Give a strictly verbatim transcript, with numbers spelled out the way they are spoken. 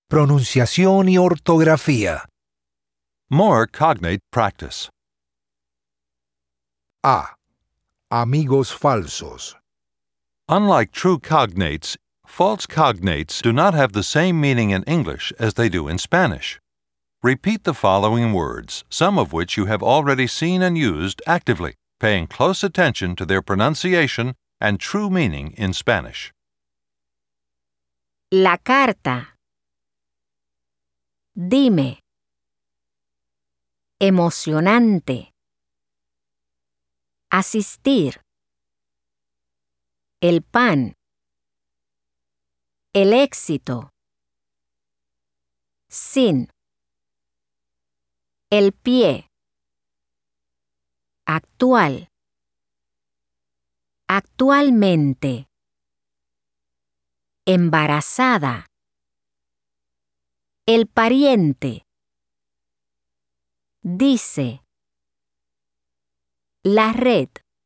Pronunciación y ortografía. More cognate practice. A. Amigos falsos. Unlike true cognates, false cognates do not have the same meaning in English as they do in Spanish. Repeat the following words, some of which you have already seen and used actively, paying close attention to their pronunciation and true meaning in Spanish. La carta. Dime. Emocionante. Asistir. El pan. El éxito. Sin. El pie. Actual. Actualmente. Embarazada. El pariente. Dice. La red.